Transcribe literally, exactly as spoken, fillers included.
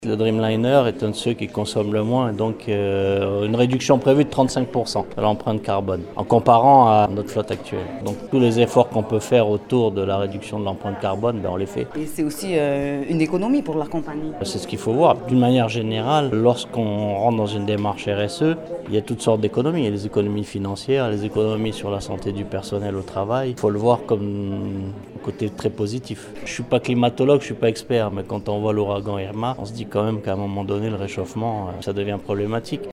Le Dreamliner est un de ceux qui consomme le moins, donc euh, une réduction prévue de trente-cinq pour cent de l'empreinte carbone en comparant à notre flotte actuelle. Donc tous les efforts qu'on peut faire autour de la réduction de l'empreinte carbone, ben, on les fait. Et c'est aussi euh, une économie pour la compagnie. C'est ce qu'il faut voir. D'une manière générale, lorsqu'on rentre dans une démarche R S E, il y a toutes sortes d'économies. Il y a les économies financières, les économies sur la santé du personnel au travail. Il faut le voir comme un côté très positif. Je ne suis pas climatologue, je ne suis pas expert, mais quand on voit l'ouragan Irma, on se dit quand même qu'à un moment donné, le réchauffement, ça devient problématique.